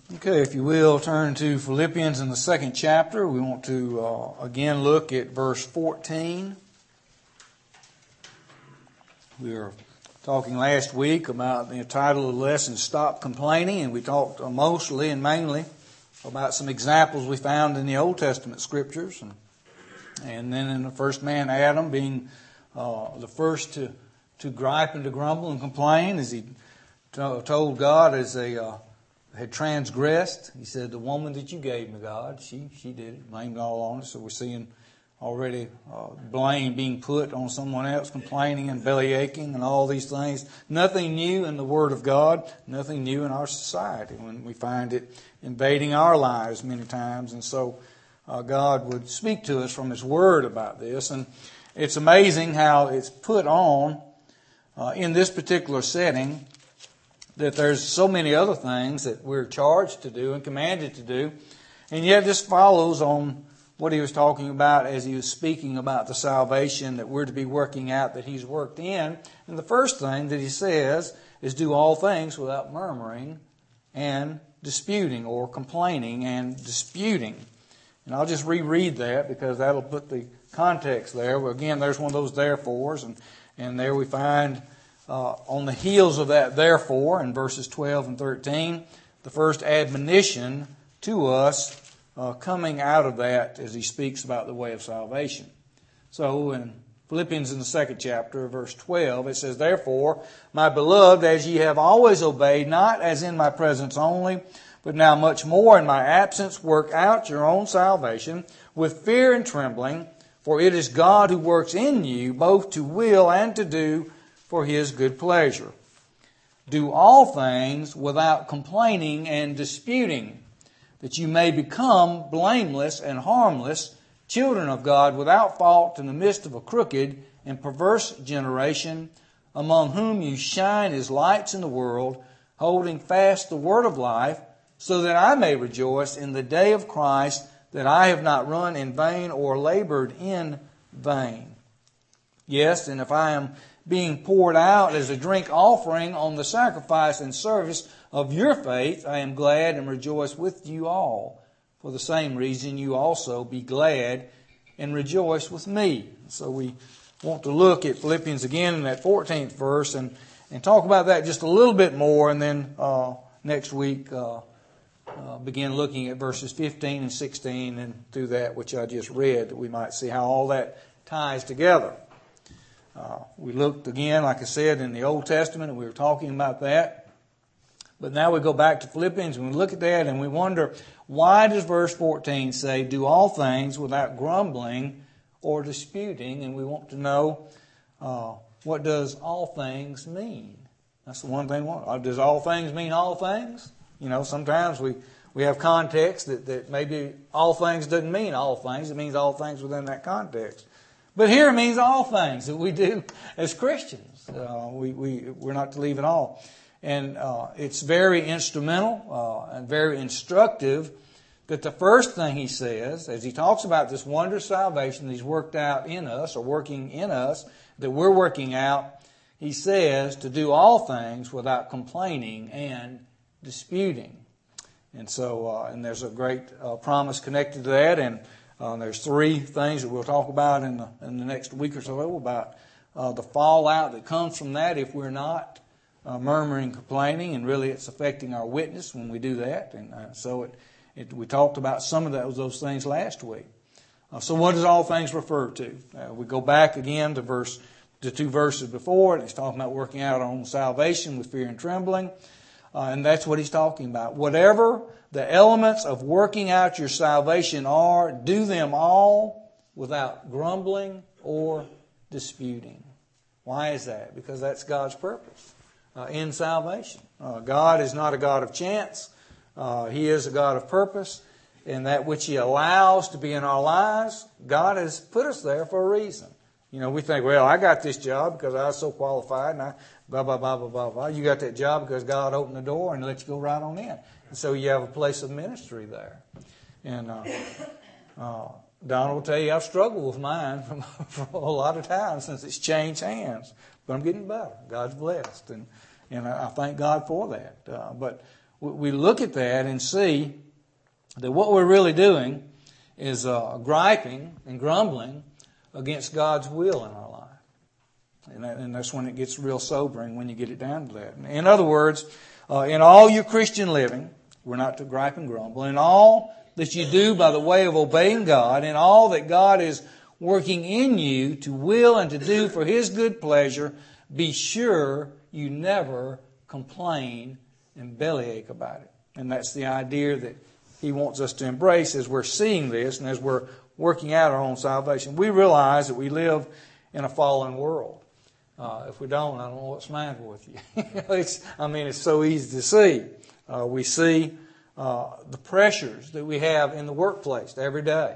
Okay, if you will, turn to Philippians in the second chapter. We want to again look at verse 14. We were talking last week about the title of the lesson, Stop Complaining, and we talked mostly and mainly about some examples we found in the Old Testament scriptures. And then in the first man, Adam, being the first to gripe and to grumble and complain, as he told God as they had transgressed. He said, the woman that you gave me, God, she did it, blamed it all on us. So we're seeing already blame being put on someone else, complaining and belly aching and all these things. Nothing new in the Word of God, nothing new in our society when we find it invading our lives many times. And so God would speak to us from His Word about this. And it's amazing how it's put on in this particular setting, that there's so many other things that we're charged to do and commanded to do. And yet this follows on what he was talking about as he was speaking about the salvation that we're to be working out, that he's worked in. And the first thing that he says is do all things without murmuring and disputing, or complaining and disputing. And I'll just reread that because that'll put the context there. Well, again, there's one of those therefores, and there we find on the heels of that therefore in verses 12 and 13, the first admonition to us coming out of that as he speaks about the way of salvation. So in Philippians in the second chapter, verse 12, it says, Therefore, my beloved, as ye have always obeyed, not as in my presence only, but now much more in my absence, work out your own salvation with fear and trembling, for it is God who works in you both to will and to do for His good pleasure. Do all things without complaining and disputing, that you may become blameless and harmless, children of God without fault in the midst of a crooked and perverse generation, among whom you shine as lights in the world, holding fast the word of life, so that I may rejoice in the day of Christ, that I have not run in vain or labored in vain. Yes, and if I am being poured out as a drink offering on the sacrifice and service of your faith, I am glad and rejoice with you all. For the same reason, you also be glad and rejoice with me. So we want to look at Philippians again in that 14th verse and talk about that just a little bit more, and then next week begin looking at verses 15 and 16 and through that which I just read, that we might see how all that ties together. We looked again, like I said, in the Old Testament, and we were talking about that. But now we go back to Philippians, and we look at that, and we wonder, why does verse 14 say, do all things without grumbling or disputing? And we want to know, what does all things mean? That's the one thing. Does all things mean all things? You know, sometimes we have context that maybe all things doesn't mean all things. It means all things within that context. But here it means all things that we do as Christians. We're not to leave it all. And it's very instrumental and very instructive that the first thing he says, as he talks about this wondrous salvation that he's worked out in us, or working in us, that we're working out, he says to do all things without complaining and disputing. And so, and there's a great promise connected to that, and there's three things that we'll talk about in the next week or so about the fallout that comes from that if we're not murmuring, complaining, and really it's affecting our witness when we do that. And so we talked about some of those things last week. So what does all things refer to? We go back again to two verses before, and he's talking about working out our own salvation with fear and trembling. And that's what he's talking about. Whatever the elements of working out your salvation are, do them all without grumbling or disputing. Why is that? Because that's God's purpose in salvation. God is not a God of chance. He is a God of purpose. And that which He allows to be in our lives, God has put us there for a reason. You know, we think, well, I got this job because I was so qualified, and I blah, blah, blah, blah, blah, blah. You got that job because God opened the door and let you go right on in. And so you have a place of ministry there. And Donna will tell you I've struggled with mine for a lot of times since it's changed hands. But I'm getting better. God's blessed. And I thank God for that. But we look at that and see that what we're really doing is griping and grumbling against God's will in our life. And that's when it gets real sobering, when you get it down to that. In other words, in all your Christian living, we're not to gripe and grumble. In all that you do by the way of obeying God, in all that God is working in you to will and to do for His good pleasure, be sure you never complain and bellyache about it. And that's the idea that He wants us to embrace as we're seeing this and as we're working out our own salvation. We realize that we live in a fallen world. If we don't, I don't know what's the matter with you. It's so easy to see. We see the pressures that we have in the workplace every day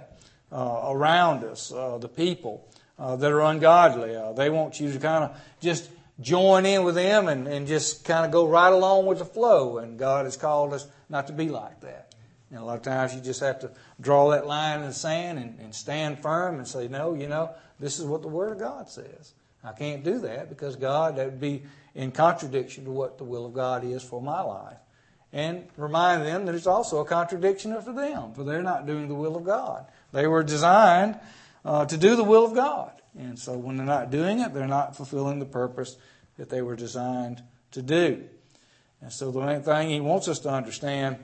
around us, the people that are ungodly. They want you to kind of just join in with them and just kind of go right along with the flow. And God has called us not to be like that. And a lot of times you just have to draw that line in the sand and stand firm and say, no, this is what the Word of God says. I can't do that because that would be in contradiction to what the will of God is for my life. And remind them that it's also a contradiction for them, for they're not doing the will of God. They were designed to do the will of God. And so when they're not doing it, they're not fulfilling the purpose that they were designed to do. And so the main thing He wants us to understand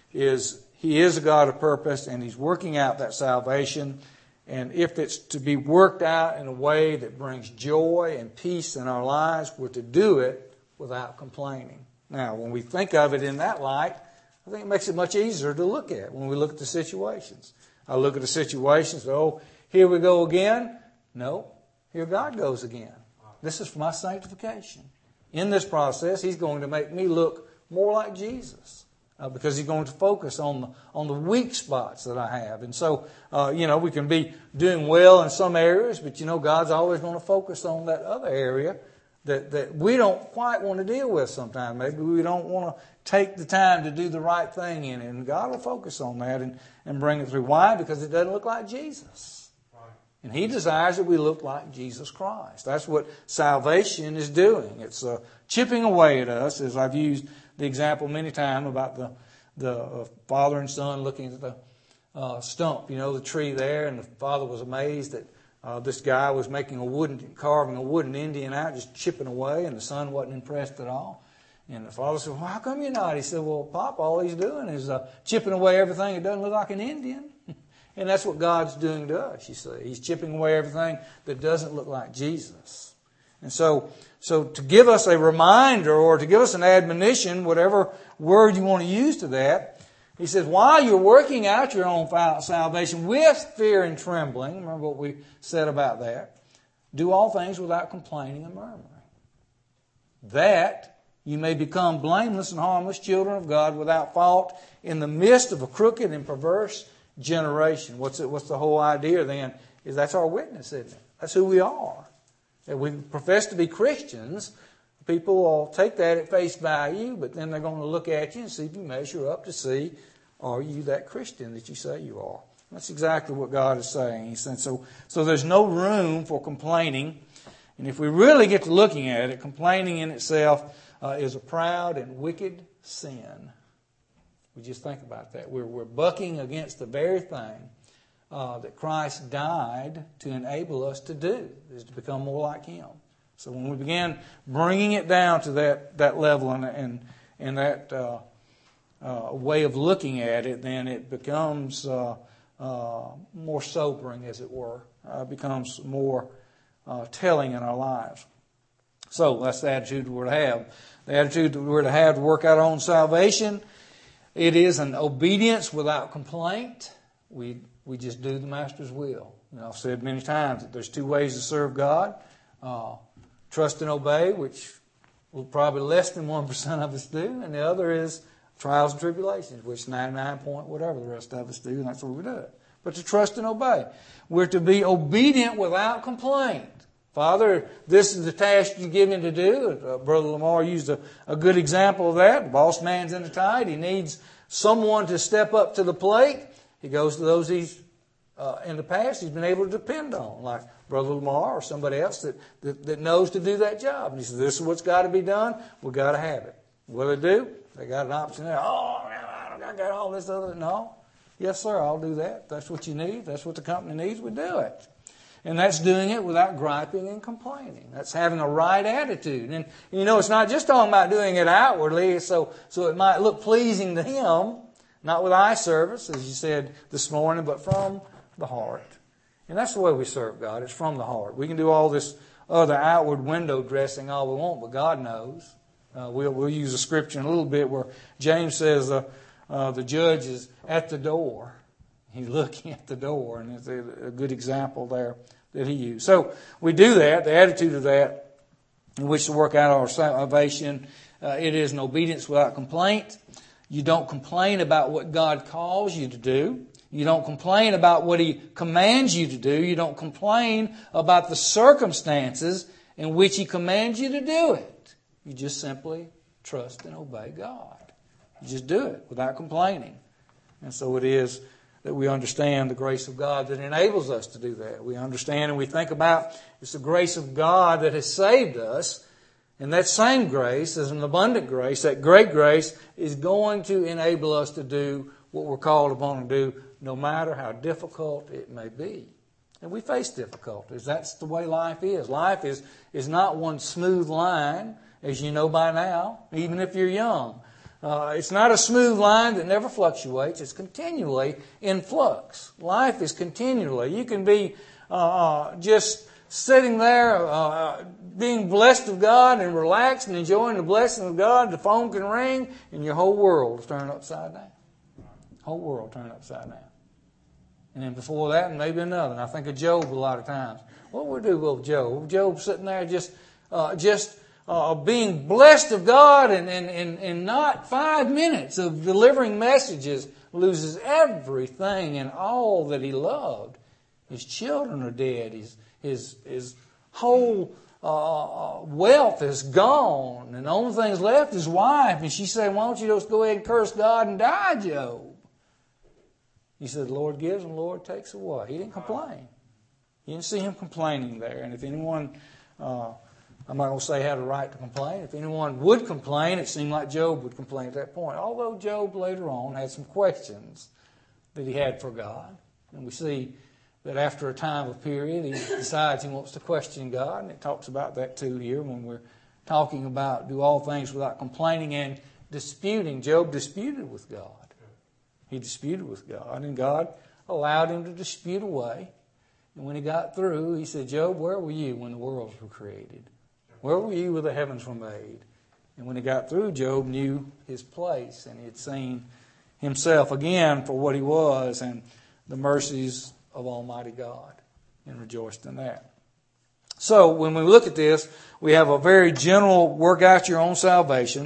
is He is a God of purpose, and He's working out that salvation. And if it's to be worked out in a way that brings joy and peace in our lives, we're to do it without complaining. Now, when we think of it in that light, I think it makes it much easier to look at when we look at the situations. I look at the situations, here we go again. No, here God goes again. This is for my sanctification. In this process, He's going to make me look more like Jesus. Because He's going to focus on the weak spots that I have. And so, we can be doing well in some areas, but God's always going to focus on that other area that we don't quite want to deal with sometimes. Maybe we don't want to take the time to do the right thing in it. And God will focus on that and bring it through. Why? Because it doesn't look like Jesus. Right. And He desires that we look like Jesus Christ. That's what salvation is doing. It's chipping away at us, as I've used the example many times about the father and son looking at the stump, the tree there, and the father was amazed that this guy was carving a wooden Indian out, just chipping away, and the son wasn't impressed at all. And the father said, well, how come you're not? He said, well, Pop, all he's doing is chipping away everything that doesn't look like an Indian. And that's what God's doing to us, you see. He's chipping away everything that doesn't look like Jesus. And so to give us a reminder or to give us an admonition, whatever word you want to use to that, He says, while you're working out your own salvation with fear and trembling, remember what we said about that, do all things without complaining and murmuring, that you may become blameless and harmless children of God without fault in the midst of a crooked and perverse generation. What's the whole idea then? Is that's our witness, isn't it? That's who we are. If we profess to be Christians, people will take that at face value, but then they're going to look at you and see if you measure up to see, are you that Christian that you say you are? That's exactly what God is saying. He said, so there's no room for complaining. And if we really get to looking at it, complaining in itself is a proud and wicked sin. We just think about that. We're bucking against the very thing that Christ died to enable us to do, is to become more like Him. So when we begin bringing it down to that level and that way of looking at it, then it becomes more sobering, as it were. Becomes more telling in our lives. So that's the attitude we're to have. The attitude that we're to have to work out our own salvation. It is an obedience without complaint. We just do the Master's will. I've said many times that there's two ways to serve God. Trust and obey, which will probably less than 1% of us do. And the other is trials and tribulations, which 99 point whatever the rest of us do, and that's what we do. But to trust and obey. We're to be obedient without complaint. Father, this is the task you give me to do. Brother Lamar used a good example of that. The boss man's in the tide. He needs someone to step up to the plate. He goes to those he's in the past he's been able to depend on, like Brother Lamar or somebody else that knows to do that job. And he says, this is what's got to be done. We've got to have it. What do they do? They got an option there. Oh, I got all this other. No. Yes, sir, I'll do that. That's what you need. That's what the company needs. We do it. And that's doing it without griping and complaining. That's having a right attitude. And it's not just talking about doing it outwardly so it might look pleasing to Him, not with eye service, as you said this morning, but from the heart. And that's the way we serve God. It's from the heart. We can do all this other outward window dressing all we want, but God knows. We'll use a scripture in a little bit where James says the judge is at the door. He's looking at the door, and it's a good example there that he used. So we do that, the attitude of that, in which to work out our salvation. It is an obedience without complaint. You don't complain about what God calls you to do. You don't complain about what He commands you to do. You don't complain about the circumstances in which He commands you to do it. You just simply trust and obey God. You just do it without complaining. And so it is that we understand the grace of God that enables us to do that. We understand and we think about it's the grace of God that has saved us. And that same grace is an abundant grace. That great grace is going to enable us to do what we're called upon to do, no matter how difficult it may be. And we face difficulties. That's the way life is. Life is not one smooth line, as you know by now, even if you're young. It's not a smooth line that never fluctuates. It's continually in flux. Life is continually. You can be just sitting there being blessed of God and relaxed and enjoying the blessing of God. The phone can ring and your whole world is turned upside down. Whole world turned upside down. And then before that, maybe another. And I think of Job a lot of times. What would we do with Job? Job's sitting there just being blessed of God and not 5 minutes of delivering messages, loses everything and all that he loved. His children are dead. His whole wealth is gone. And the only thing left is his wife. And she said, why don't you just go ahead and curse God and die, Job? He said, the Lord gives and the Lord takes away. He didn't complain. You didn't see him complaining there. And if anyone, I'm not going to say had a right to complain. If anyone would complain, it seemed like Job would complain at that point. Although Job later on had some questions that he had for God. And we see that after a time of period, he decides he wants to question God. And it talks about that too here when we're talking about do all things without complaining and disputing. Job disputed with God. He disputed with God, and God allowed him to dispute away. And when he got through, he said, Job, where were you when the worlds were created? Where were you when the heavens were made? And when he got through, Job knew his place, and he had seen himself again for what he was and the mercies of Almighty God, and rejoiced in that. So when we look at this, we have a very general work out your own salvation.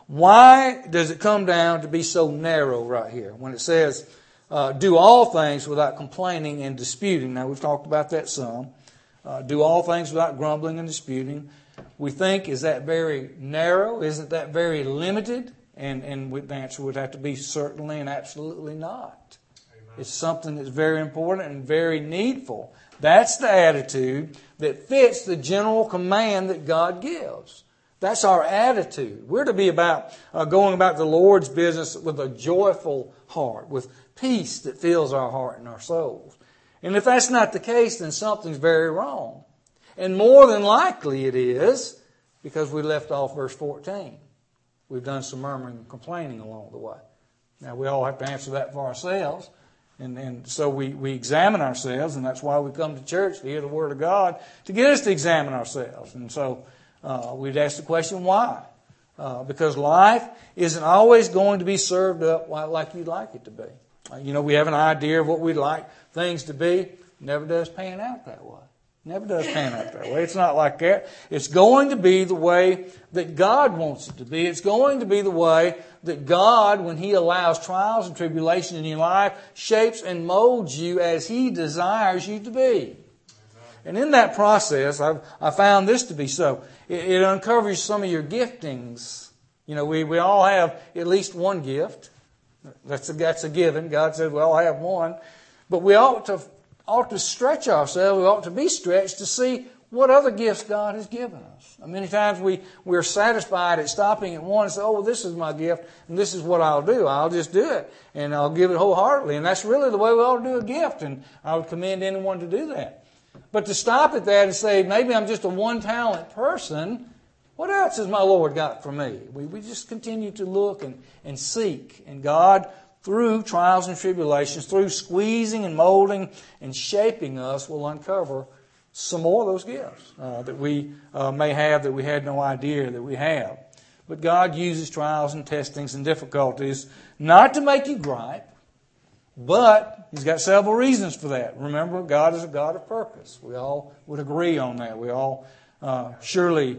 Why does it come down to be so narrow right here when it says do all things without complaining and disputing? Now, we've talked about that some. Do all things without grumbling and disputing. We think, is that very narrow? Isn't that very limited? And the answer would have to be certainly and absolutely not. Amen. It's something that's very important and very needful. That's the attitude that fits the general command that God gives. That's our attitude. We're to be about going about the Lord's business with a joyful heart, with peace that fills our heart and our souls. And if that's not the case, then something's very wrong. And more than likely it is because we left off verse 14. We've done some murmuring and complaining along the way. Now, we all have to answer that for ourselves. And so we examine ourselves, and that's why we come to church to hear the Word of God, to get us to examine ourselves. And so we'd ask the question, why? Because life isn't always going to be served up like you'd like it to be. We have an idea of what we'd like things to be. It never does pan out that way. Never does pan out that way. It's not like that. It's going to be the way that God wants it to be. It's going to be the way that God, when He allows trials and tribulation in your life, shapes and molds you as He desires you to be. And in that process, I found this to be so. It uncovers some of your giftings. We all have at least one gift. That's a given. God said we all have one. But we ought to stretch ourselves. We ought to be stretched to see what other gifts God has given us. Many times we're satisfied at stopping at one and say, oh, well, this is my gift and this is what I'll do. I'll just do it and I'll give it wholeheartedly. And that's really the way we ought to do a gift, and I would commend anyone to do that. But to stop at that and say, maybe I'm just a one-talent person, what else has my Lord got for me? We just continue to look and seek. And God, through trials and tribulations, through squeezing and molding and shaping us, will uncover some more of those gifts that we may have that we had no idea that we have. But God uses trials and testings and difficulties not to make you gripe, but He's got several reasons for that. Remember, God is a God of purpose. We all would agree on that. We all surely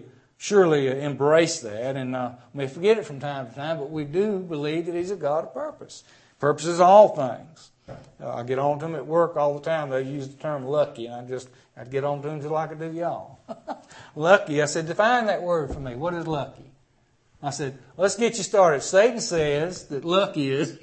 embrace that, and may forget it from time to time, but we do believe that He's a God of purpose. Purpose is all things. I get on to them at work all the time. They use the term lucky, and I'd get on to them just like I do y'all. Lucky, I said, define that word for me. What is lucky? I said, let's get you started. Satan says that lucky is,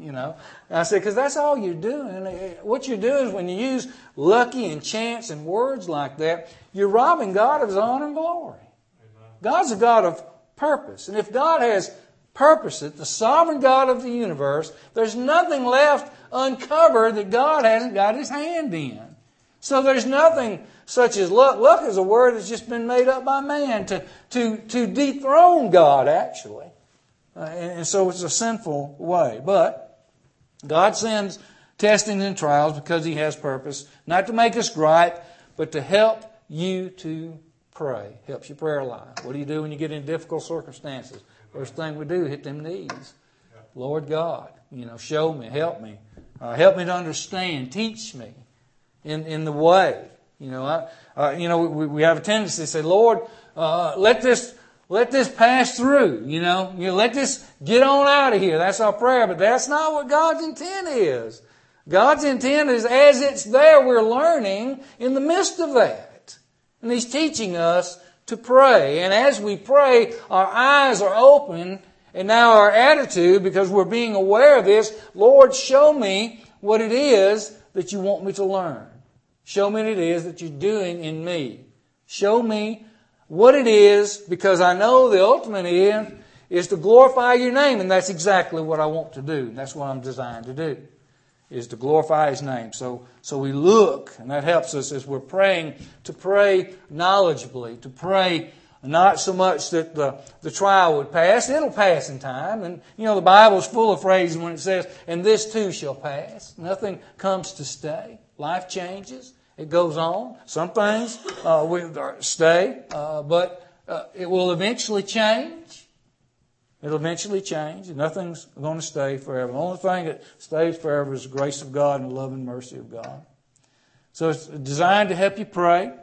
I said, because that's all you're doing. What you're doing is when you use lucky and chance and words like that, you're robbing God of His honor and glory. God's a God of purpose. And if God has purposed it, the sovereign God of the universe, there's nothing left uncovered that God hasn't got His hand in. So there's nothing such as luck. Luck is a word that's just been made up by man to dethrone God, actually. And so it's a sinful way. But God sends testings and trials because He has purpose, not to make us gripe, but to help you to pray. Helps your prayer life. What do you do when you get in difficult circumstances? First thing we do, hit them knees. Lord God, show me, help me. Help me to understand. Teach me in the way. We have a tendency to say, Lord, let this pass through. Let this get on out of here. That's our prayer, but that's not what God's intent is. God's intent is, as it's there, we're learning in the midst of that. And He's teaching us to pray. And as we pray, our eyes are open. And now our attitude, because we're being aware of this, Lord, show me what it is that you want me to learn. Show me what it is that you're doing in me. Show me what it is, because I know the ultimate end is to glorify your name. And that's exactly what I want to do. That's what I'm designed to do, is to glorify His name. So we look, and that helps us as we're praying, to pray knowledgeably, to pray not so much that the trial would pass. It'll pass in time. And, the Bible's full of phrases when it says, and this too shall pass. Nothing comes to stay. Life changes. It goes on. Some things will stay, but it will eventually change. It'll eventually change, and nothing's going to stay forever. The only thing that stays forever is the grace of God and the love and mercy of God. So it's designed to help you pray.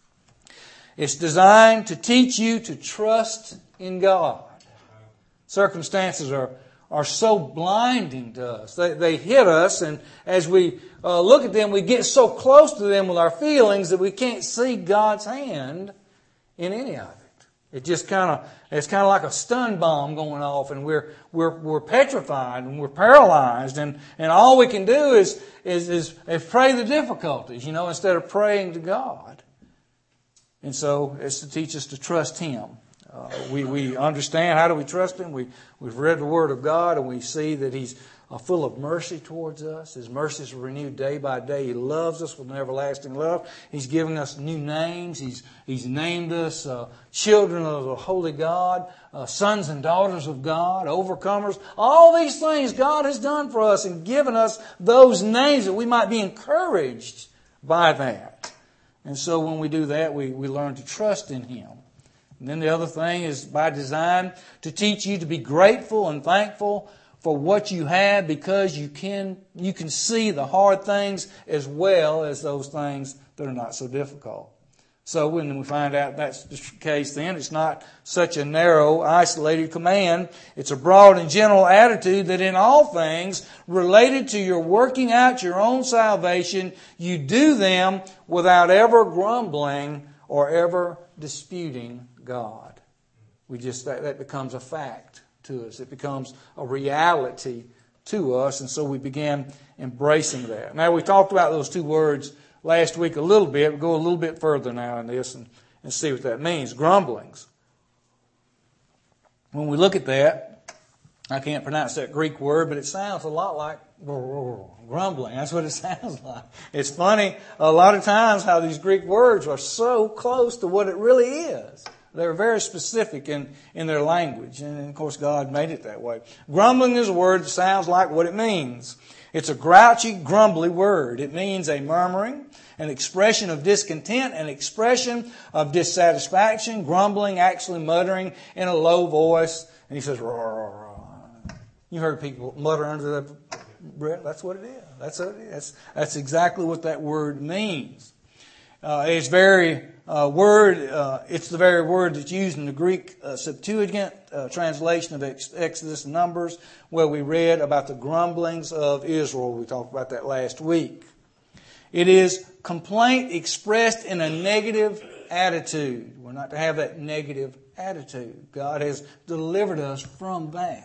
It's designed to teach you to trust in God. Circumstances are so blinding to us. They hit us, and as we look at them, we get so close to them with our feelings that we can't see God's hand in any of it. It's kind of like a stun bomb going off, and we're petrified and we're paralyzed, and all we can do is pray the difficulties, instead of praying to God. And so it's to teach us to trust Him. We understand, how do we trust Him? We've read the Word of God, and we see that He's full of mercy towards us. His mercies are renewed day by day. He loves us with an everlasting love. He's giving us new names. He's named us children of the Holy God, sons and daughters of God, overcomers. All these things God has done for us and given us those names that we might be encouraged by that. And so when we do that, we learn to trust in Him. And then the other thing is by design to teach you to be grateful and thankful for what you have, because you can see the hard things as well as those things that are not so difficult. So when we find out that's the case, then it's not such a narrow, isolated command. It's a broad and general attitude that in all things related to your working out your own salvation, you do them without ever grumbling or ever disputing God. That becomes a fact to us. It becomes a reality to us, and so we began embracing that. Now, we talked about those two words last week a little bit. We'll go a little bit further now in this and see what that means. Grumblings. When we look at that, I can't pronounce that Greek word, but it sounds a lot like grumbling. That's what it sounds like. It's funny a lot of times how these Greek words are so close to what it really is. They're very specific in their language. And, of course, God made it that way. Grumbling is a word that sounds like what it means. It's a grouchy, grumbly word. It means a murmuring, an expression of discontent, an expression of dissatisfaction, grumbling, actually muttering in a low voice. And he says, roar, roar, roar. You heard people mutter under their breath. That's what it is. That's what it is. That's exactly what that word means. It's very it's the very word that's used in the Greek Septuagint translation of Exodus and Numbers, where we read about the grumblings of Israel. We talked about that last week. It is complaint expressed in a negative attitude. We're not to have that negative attitude. God has delivered us from that.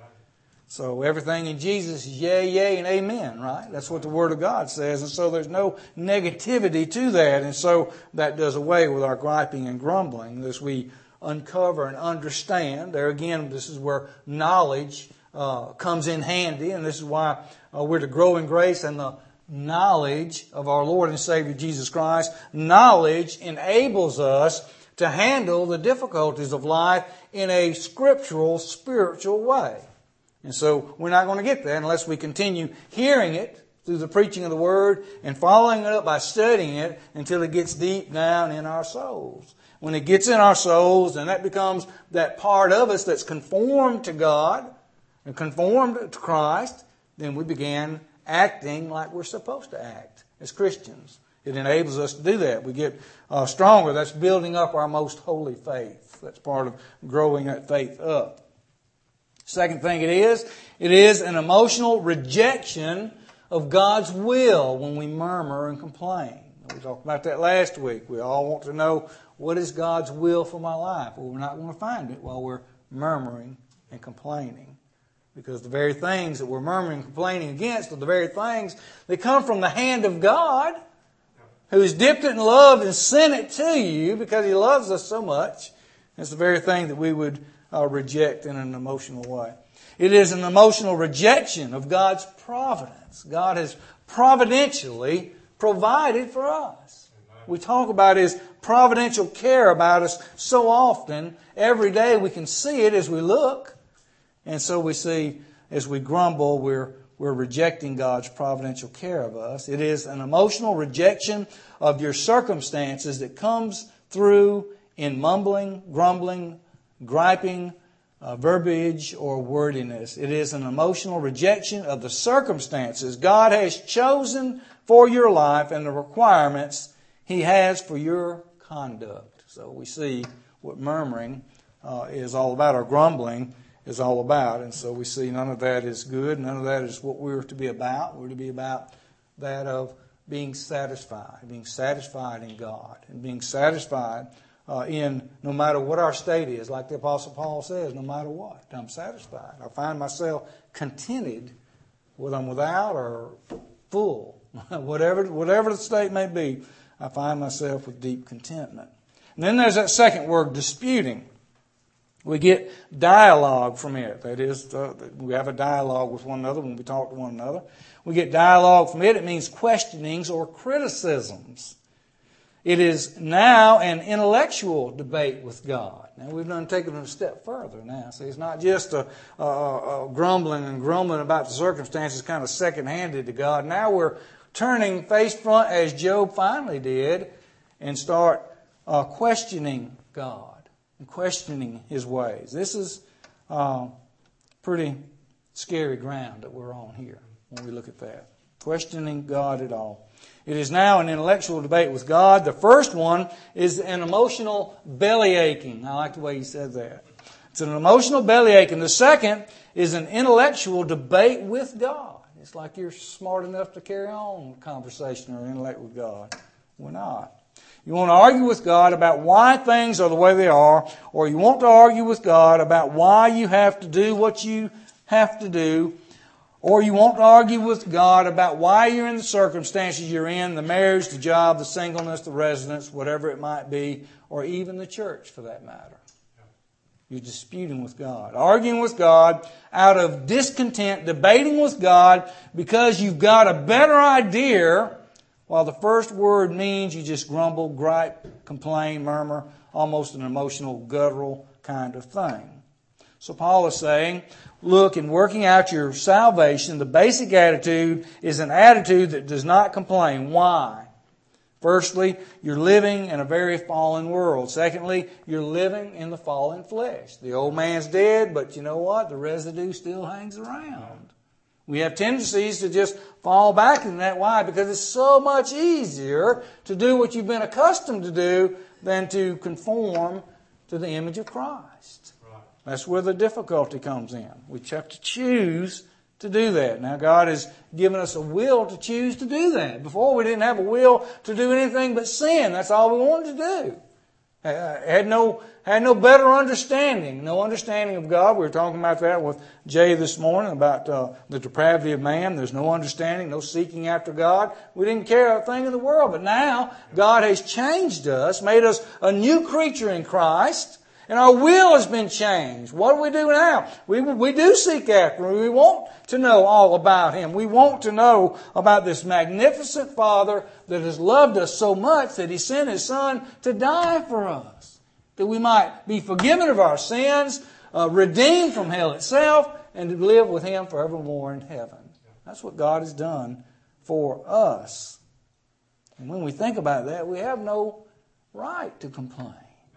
So everything in Jesus is yea, yea, and amen, right? That's what the Word of God says. And so there's no negativity to that. And so that does away with our griping and grumbling as we uncover and understand. There again, this is where knowledge comes in handy. And this is why we're to grow in grace and the knowledge of our Lord and Savior Jesus Christ. Knowledge enables us to handle the difficulties of life in a scriptural, spiritual way. And so we're not going to get there unless we continue hearing it through the preaching of the Word and following it up by studying it until it gets deep down in our souls. When it gets in our souls, and that becomes that part of us that's conformed to God and conformed to Christ, then we begin acting like we're supposed to act as Christians. It enables us to do that. We get stronger. That's building up our most holy faith. That's part of growing that faith up. Second thing it is an emotional rejection of God's will when we murmur and complain. We talked about that last week. We all want to know, what is God's will for my life? Well, we're not going to find it while we're murmuring and complaining. Because the very things that we're murmuring and complaining against are the very things that come from the hand of God, who has dipped it in love and sent it to you because He loves us so much. It's the very thing that we would reject in an emotional way. It is an emotional rejection of God's providence. God has providentially provided for us. We talk about His providential care about us so often. Every day we can see it as we look. And so we see, as we grumble, we're rejecting God's providential care of us. It is an emotional rejection of your circumstances that comes through in mumbling, grumbling, griping, verbiage, or wordiness. It is an emotional rejection of the circumstances God has chosen for your life and the requirements He has for your conduct. So we see what murmuring is all about, or grumbling is all about. And so we see none of that is good. None of that is what we're to be about. We're to be about that of being satisfied in God, and being satisfied in no matter what our state is. Like the Apostle Paul says, no matter what, I'm satisfied. I find myself contented whether I'm without or full. whatever the state may be, I find myself with deep contentment. And then there's that second word, disputing. We get dialogue from it. That is, we have a dialogue with one another when we talk to one another. We get dialogue from it. It means questionings or criticisms. It is now an intellectual debate with God. Now we've done taken it a step further now. See, it's not just a grumbling and grumbling about the circumstances, kind of second-handed to God. Now we're turning face front, as Job finally did, and start questioning God and questioning His ways. This is pretty scary ground that we're on here when we look at that. Questioning God at all. It is now an intellectual debate with God. The first one is an emotional bellyaching. I like the way he said that. It's an emotional bellyaching. The second is an intellectual debate with God. It's like you're smart enough to carry on a conversation or intellect with God. We're not. You want to argue with God about why things are the way they are, or you want to argue with God about why you have to do what you have to do, Or you won't argue with God about why you're in the circumstances you're in, the marriage, the job, the singleness, the residence, whatever it might be, or even the church for that matter. You're disputing with God, arguing with God out of discontent, debating with God because you've got a better idea, while the first word means you just grumble, gripe, complain, murmur, almost an emotional, guttural kind of thing. So Paul is saying, look, in working out your salvation, the basic attitude is an attitude that does not complain. Why? Firstly, you're living in a very fallen world. Secondly, you're living in the fallen flesh. The old man's dead, but you know what? The residue still hangs around. We have tendencies to just fall back in that. Why? Because it's so much easier to do what you've been accustomed to do than to conform to the image of Christ. That's where the difficulty comes in. We have to choose to do that. Now God has given us a will to choose to do that. Before we didn't have a will to do anything but sin. That's all we wanted to do. Had no better understanding. No understanding of God. We were talking about that with Jay this morning about the depravity of man. There's no understanding, no seeking after God. We didn't care a thing in the world. But now God has changed us, made us a new creature in Christ. And our will has been changed. What do we do now? We do seek after Him. We want to know all about Him. We want to know about this magnificent Father that has loved us so much that He sent His Son to die for us. That we might be forgiven of our sins, redeemed from hell itself, and to live with Him forevermore in heaven. That's what God has done for us. And when we think about that, we have no right to complain.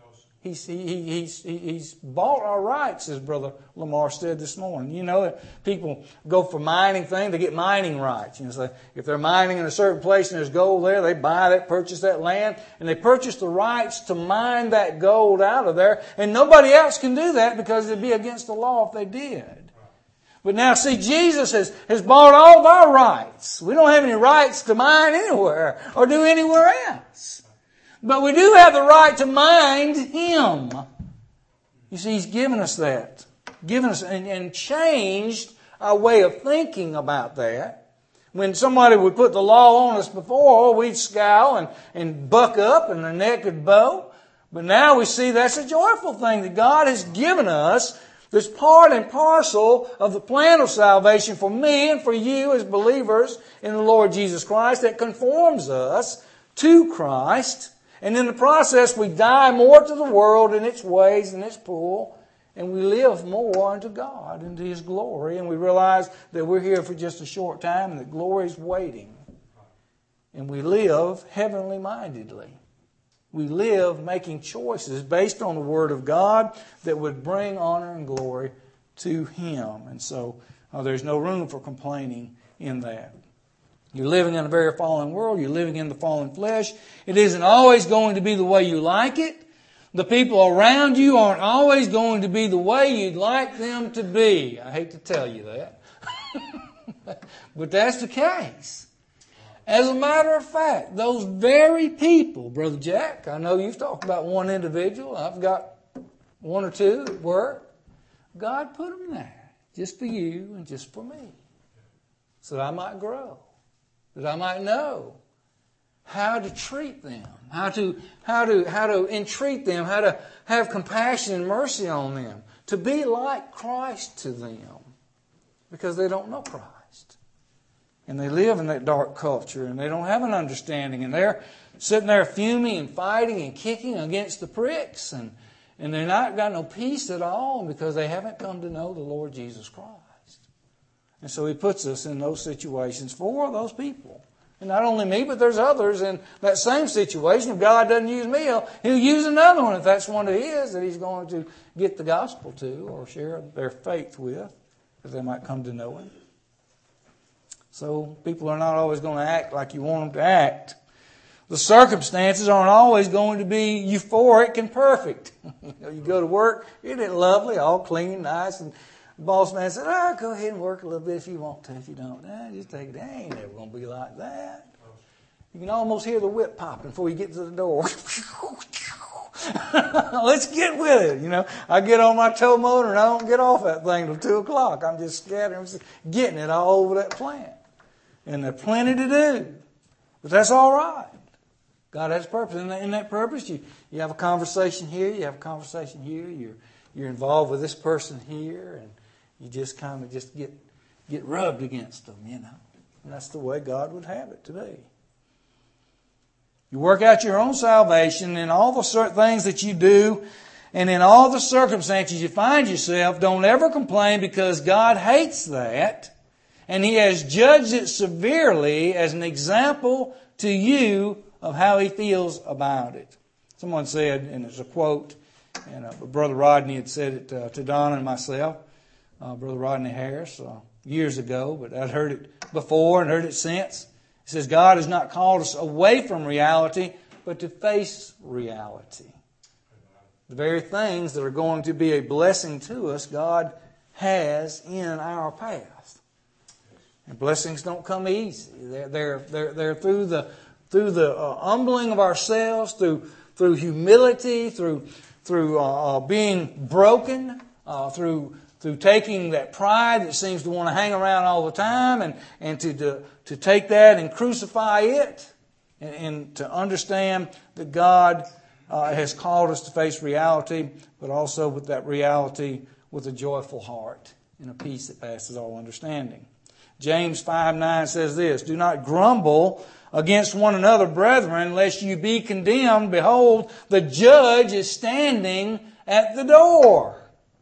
He's bought our rights, as Brother Lamar said this morning. You know that people go for mining things, they get mining rights. You know, so if they're mining in a certain place and there's gold there, they buy that, purchase that land, and they purchase the rights to mine that gold out of there. And nobody else can do that because it'd be against the law if they did. But now, see, Jesus has bought all of our rights. We don't have any rights to mine anywhere or do anywhere else. But we do have the right to mind Him. You see, He's given us that. Given us and changed our way of thinking about that. When somebody would put the law on us before, we'd scowl and buck up and the neck would bow. But now we see that's a joyful thing that God has given us. That's part and parcel of the plan of salvation for me and for you as believers in the Lord Jesus Christ that conforms us to Christ. And in the process, we die more to the world and its ways and its pull, and we live more unto God, into His glory, and we realize that we're here for just a short time and that glory is waiting. And we live heavenly mindedly. We live making choices based on the Word of God that would bring honor and glory to Him. And so there's no room for complaining in that. You're living in a very fallen world. You're living in the fallen flesh. It isn't always going to be the way you like it. The people around you aren't always going to be the way you'd like them to be. I hate to tell you that. But that's the case. As a matter of fact, those very people, Brother Jack, I know you've talked about one individual. I've got one or two at work. God put them there just for you and just for me so that I might grow. That I might know how to treat them, how to entreat them, how to have compassion and mercy on them, to be like Christ to them, because they don't know Christ. And they live in that dark culture, and they don't have an understanding, and they're sitting there fuming and fighting and kicking against the pricks, and they're not got no peace at all because they haven't come to know the Lord Jesus Christ. And so He puts us in those situations for those people. And not only me, but there's others in that same situation. If God doesn't use me, He'll use another one if that's one of His that He's going to get the gospel to or share their faith with, that they might come to know Him. So people are not always going to act like you want them to act. The circumstances aren't always going to be euphoric and perfect. You go to work, isn't it lovely, all clean, nice, and the boss man said, go ahead and work a little bit if you want to. If you don't, just take it. It ain't never going to be like that. You can almost hear the whip popping before you get to the door. Let's get with it. You know, I get on my tow motor and I don't get off that thing till 2 o'clock. I'm just scattering, I'm just getting it all over that plant. And there's plenty to do. But that's all right. God has purpose. In that purpose, you have a conversation here, you have a conversation here, you're involved with this person here, and you just kind of just get rubbed against them, you know. And that's the way God would have it to be. You work out your own salvation in all the certain things that you do, and in all the circumstances you find yourself. Don't ever complain, because God hates that, and He has judged it severely as an example to you of how He feels about it. Someone said, and it's a quote, and Brother Rodney had said it to Donna and myself, Brother Rodney Harris, years ago, but I'd heard it before and heard it since. He says, God has not called us away from reality, but to face reality. The very things that are going to be a blessing to us, God has in our path. And blessings don't come easy. They're through the humbling of ourselves, through humility, through being broken, through taking that pride that seems to want to hang around all the time, and to take that and crucify it, and to understand that God has called us to face reality, but also with that reality with a joyful heart and a peace that passes all understanding. James 5:9 says this, "Do not grumble against one another, brethren, lest you be condemned. Behold, the judge is standing at the door."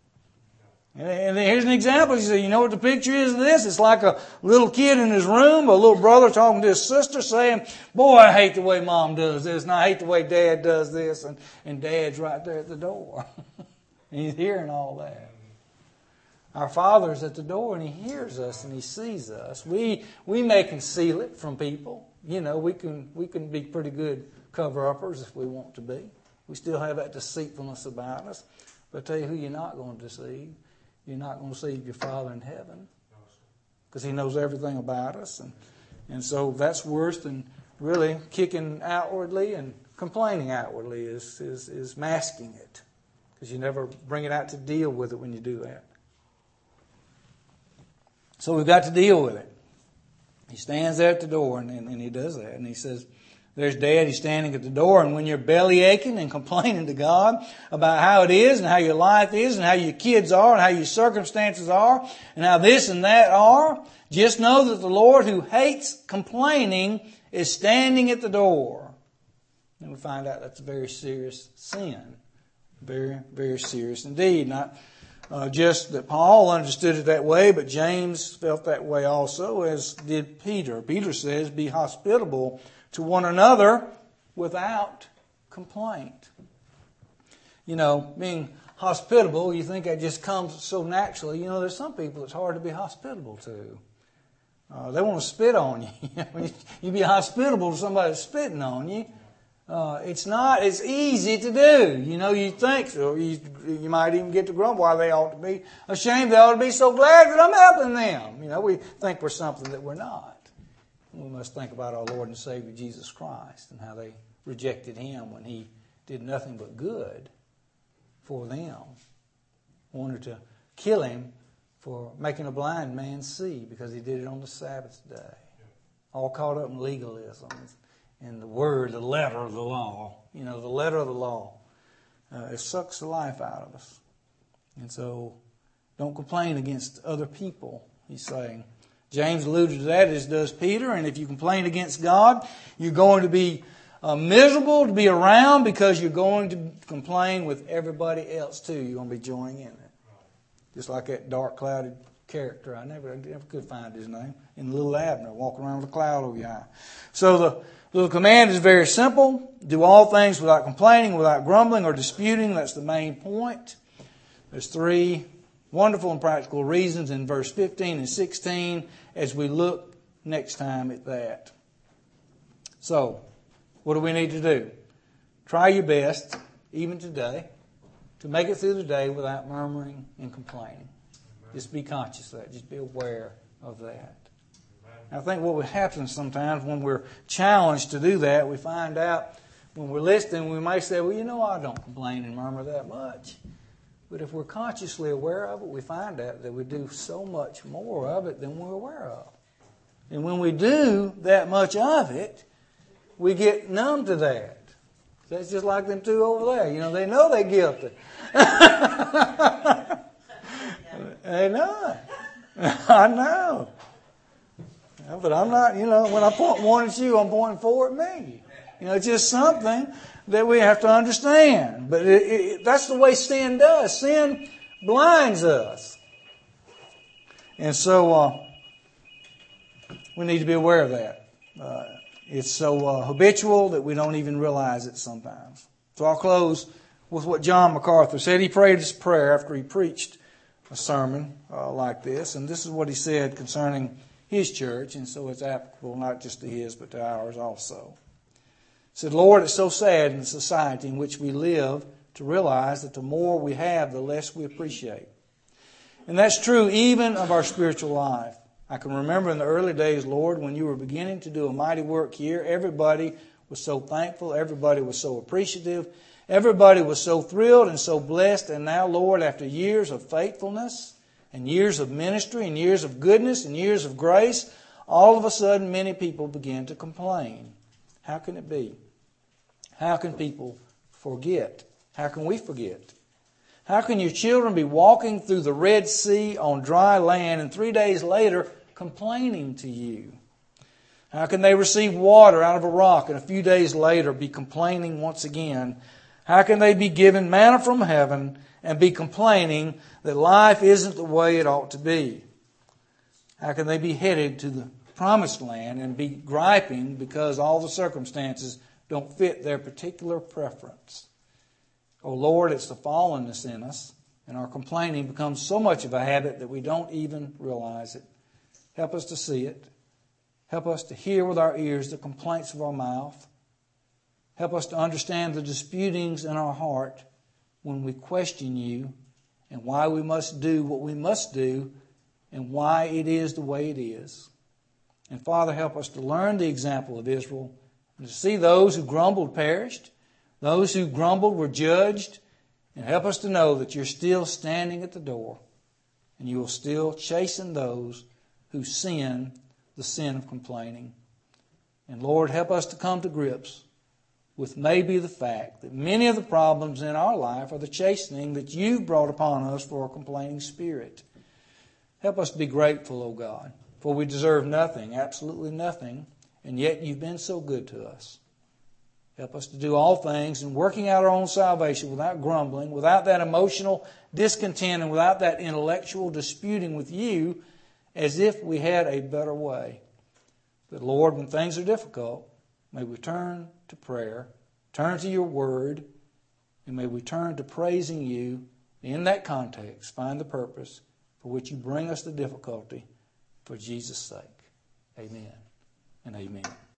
And here's an example. You say, you know what the picture is of this? It's like a little kid in his room, a little brother talking to his sister saying, "Boy, I hate the way Mom does this, and I hate the way Dad does this." And Dad's right there at the door. And he's hearing all that. Our Father's at the door, and He hears us and He sees us. We may conceal it from people. You know, we can be pretty good cover-uppers if we want to be. We still have that deceitfulness about us. But I tell you who you're not going to deceive. You're not going to deceive your Father in heaven, because He knows everything about us. And so that's worse than really kicking outwardly and complaining outwardly is masking it, because you never bring it out to deal with it when you do that. So we've got to deal with it. He stands there at the door, and He does that. And He says, there's Dad, He's standing at the door. And when you're belly aching and complaining to God about how it is and how your life is and how your kids are and how your circumstances are and how this and that are, just know that the Lord, who hates complaining, is standing at the door. And we find out that's a very serious sin. Very, very serious indeed. Not just that Paul understood it that way, but James felt that way also, as did Peter. Peter says, "Be hospitable to one another without complaint." You know, being hospitable, you think that just comes so naturally. You know, there's some people it's hard to be hospitable to. They want to spit on you. You be hospitable to somebody that's spitting on you. It's easy to do. You know, you think so. You might even get to grumble why they ought to be ashamed. They ought to be so glad that I'm helping them. You know, we think we're something that we're not. We must think about our Lord and Savior Jesus Christ and how they rejected Him when He did nothing but good for them. Wanted to kill Him for making a blind man see, because He did it on the Sabbath day. All caught up in legalism and the word, the letter of the law. You know, the letter of the law. It sucks the life out of us. And so don't complain against other people, he's saying. James alluded to that, as does Peter. And if you complain against God, you're going to be miserable to be around, because you're going to complain with everybody else too. You're going to be joining in it. Just like that dark, clouded character. I never could find his name. In Little Abner, walking around with a cloud over your eye. So the command is very simple. Do all things without complaining, without grumbling or disputing. That's the main point. There's 3 wonderful and practical reasons in verse 15 and 16 as we look next time at that. So, what do we need to do? Try your best, even today, to make it through the day without murmuring and complaining. Just be conscious of that. Just be aware of that. I think what happens sometimes when we're challenged to do that, we find out when we're listening, we may say, well, I don't complain and murmur that much. But if we're consciously aware of it, we find out that we do so much more of it than we're aware of. And when we do that much of it, we get numb to that. That's just like them two over there. They know they're guilty. They know it. I know. But I'm not, when I point one at you, I'm pointing four at me. It's just something that we have to understand. But that's the way sin does. Sin blinds us. And so we need to be aware of that. It's so habitual that we don't even realize it sometimes. So I'll close with what John MacArthur said. He prayed his prayer after he preached a sermon like this. And this is what he said concerning his church. And so it's applicable not just to his, but to ours also. He said, Lord, it's so sad in the society in which we live to realize that the more we have, the less we appreciate. And that's true even of our spiritual life. I can remember in the early days, Lord, when you were beginning to do a mighty work here, everybody was so thankful, everybody was so appreciative, everybody was so thrilled and so blessed. And now, Lord, after years of faithfulness and years of ministry and years of goodness and years of grace, all of a sudden many people begin to complain. How can it be? How can people forget? How can we forget? How can your children be walking through the Red Sea on dry land and 3 days later complaining to you? How can they receive water out of a rock and a few days later be complaining once again? How can they be given manna from heaven and be complaining that life isn't the way it ought to be? How can they be headed to the promised land and be griping because all the circumstances don't fit their particular preference? Oh Lord, it's the fallenness in us, and our complaining becomes so much of a habit that we don't even realize it. Help us to see it. Help us to hear with our ears the complaints of our mouth. Help us to understand the disputings in our heart when we question you and why we must do what we must do and why it is the way it is. And Father, help us to learn the example of Israel and to see those who grumbled perished, those who grumbled were judged, and help us to know that you're still standing at the door and you will still chasten those who sin the sin of complaining. And Lord, help us to come to grips with maybe the fact that many of the problems in our life are the chastening that you've brought upon us for a complaining spirit. Help us to be grateful, O God, for we deserve nothing, absolutely nothing, and yet you've been so good to us. Help us to do all things in working out our own salvation without grumbling, without that emotional discontent, and without that intellectual disputing with you as if we had a better way. But Lord, when things are difficult, may we turn to prayer, turn to your word, and may we turn to praising you in that context, find the purpose for which you bring us the difficulty for Jesus' sake. Amen and amen.